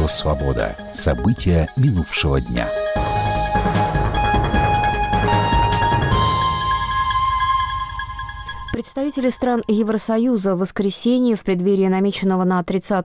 Радио «Свобода». События минувшего дня. Представители стран Евросоюза в воскресенье в преддверии намеченного на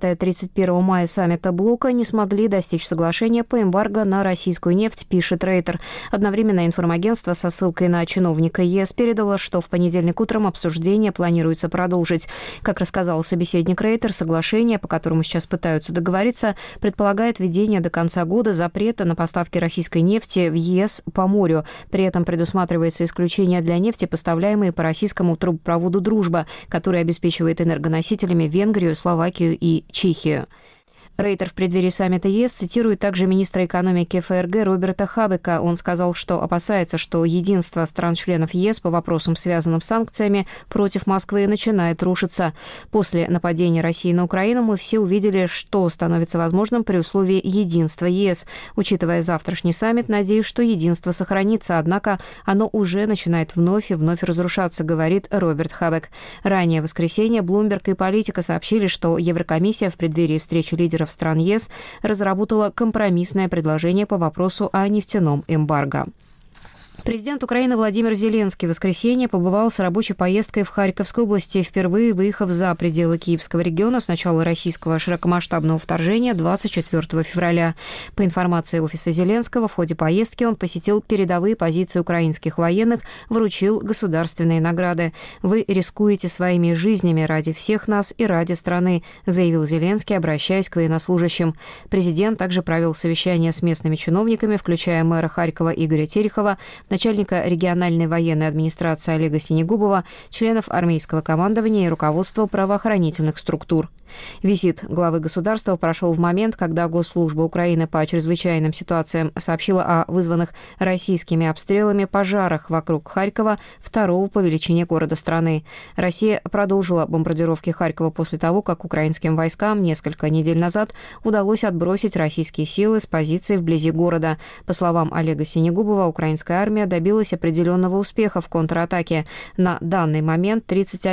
30-31 мая саммита блока не смогли достичь соглашения по эмбарго на российскую нефть, пишет Рейтер. Одновременно информагентство со ссылкой на чиновника ЕС передало, что в понедельник утром обсуждение планируется продолжить. Как рассказал собеседник Рейтер, соглашение, по которому сейчас пытаются договориться, предполагает введение до конца года запрета на поставки российской нефти в ЕС по морю. При этом предусматривается исключение для нефти, поставляемой по российскому трубопроводу «Дружба», который обеспечивает энергоносителями Венгрию, Словакию и Чехию. Рейтер в преддверии саммита ЕС цитирует также министра экономики ФРГ Роберта Хабека. Он сказал, что опасается, что единство стран-членов ЕС по вопросам, связанным с санкциями против Москвы, начинает рушиться. После нападения России на Украину мы все увидели, что становится возможным при условии единства ЕС. Учитывая завтрашний саммит, надеюсь, что единство сохранится, однако оно уже начинает вновь и вновь разрушаться, говорит Роберт Хабек. Ранее в воскресенье Bloomberg и Политика сообщили, что Еврокомиссия в преддверии встречи лидеров стран ЕС разработала компромиссное предложение по вопросу о нефтяном эмбарго. Президент Украины Владимир Зеленский в воскресенье побывал с рабочей поездкой в Харьковской области, впервые выехав за пределы Киевского региона с начала российского широкомасштабного вторжения 24 февраля. По информации офиса Зеленского, в ходе поездки он посетил передовые позиции украинских военных, вручил государственные награды. «Вы рискуете своими жизнями ради всех нас и ради страны», заявил Зеленский, обращаясь к военнослужащим. Президент также провел совещание с местными чиновниками, включая мэра Харькова Игоря Терехова, начальника региональной военной администрации Олега Синегубова, членов армейского командования и руководства правоохранительных структур. Визит главы государства прошел в момент, когда Госслужба Украины по чрезвычайным ситуациям сообщила о вызванных российскими обстрелами пожарах вокруг Харькова, второго по величине города страны. Россия продолжила бомбардировки Харькова после того, как украинским войскам несколько недель назад удалось отбросить российские силы с позиций вблизи города. По словам Олега Синегубова, украинская армия добилась определенного успеха в контратаке. На данный момент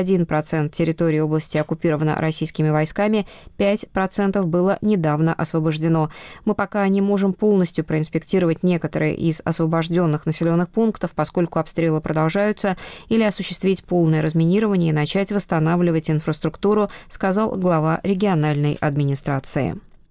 31% территории области оккупировано российскими войсками, 5% было недавно освобождено. Мы пока не можем полностью проинспектировать некоторые из освобожденных населенных пунктов, поскольку обстрелы продолжаются, или осуществить полное разминирование и начать восстанавливать инфраструктуру, сказал глава региональной администрации.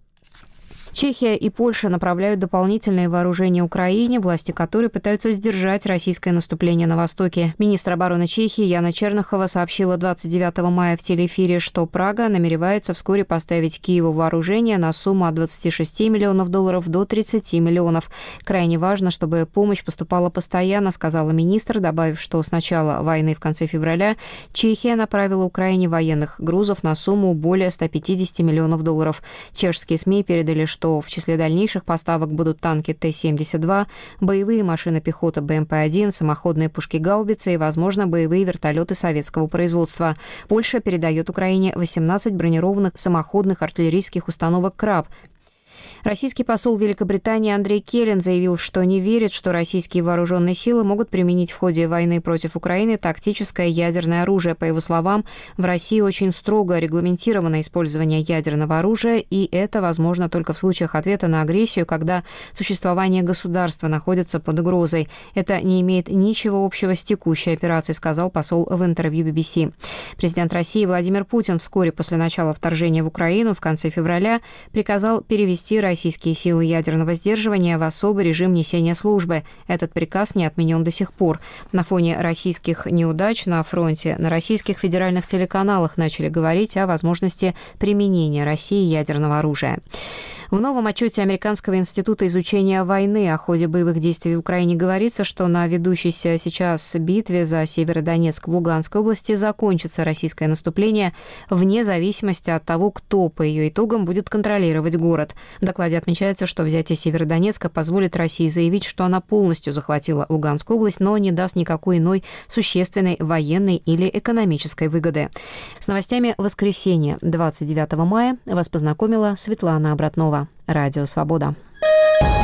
Чехия и Польша направляют дополнительные вооружения Украине, власти которой пытаются сдержать российское наступление на востоке. Министр обороны Чехии Яна Чернохова сообщила 29 мая в телеэфире, что Прага намеревается вскоре поставить Киеву вооружение на сумму от $26 миллионов до 30 миллионов. Крайне важно, чтобы помощь поступала постоянно, сказала министр, добавив, что с начала войны в конце февраля Чехия направила Украине военных грузов на сумму более $150 миллионов. Чешские СМИ передали, что в числе дальнейших поставок будут танки Т-72, боевые машины пехоты БМП-1, самоходные пушки-гаубицы и, возможно, боевые вертолеты советского производства. Польша передает Украине 18 бронированных самоходных артиллерийских установок «Краб». Российский посол Великобритании Андрей Келлен заявил, что не верит, что российские вооруженные силы могут применить в ходе войны против Украины тактическое ядерное оружие. По его словам, в России очень строго регламентировано использование ядерного оружия, и это возможно только в случаях ответа на агрессию, когда существование государства находится под угрозой. Это не имеет ничего общего с текущей операцией, сказал посол в интервью BBC. Президент России Владимир Путин вскоре после начала вторжения в Украину в конце февраля приказал перевести российские силы ядерного сдерживания в особый режим несения службы. Этот приказ не отменен до сих пор. На фоне российских неудач на фронте на российских федеральных телеканалах начали говорить о возможности применения России ядерного оружия. В новом отчете Американского института изучения войны о ходе боевых действий в Украине говорится, что на ведущейся сейчас битве за Северодонецк в Луганской области закончится российское наступление вне зависимости от того, кто по ее итогам будет контролировать город. В докладе отмечается, что взятие Северодонецка позволит России заявить, что она полностью захватила Луганскую область, но не даст никакой иной существенной военной или экономической выгоды. С новостями воскресенья 29 мая вас познакомила Светлана Обратнова. Радио «Свобода».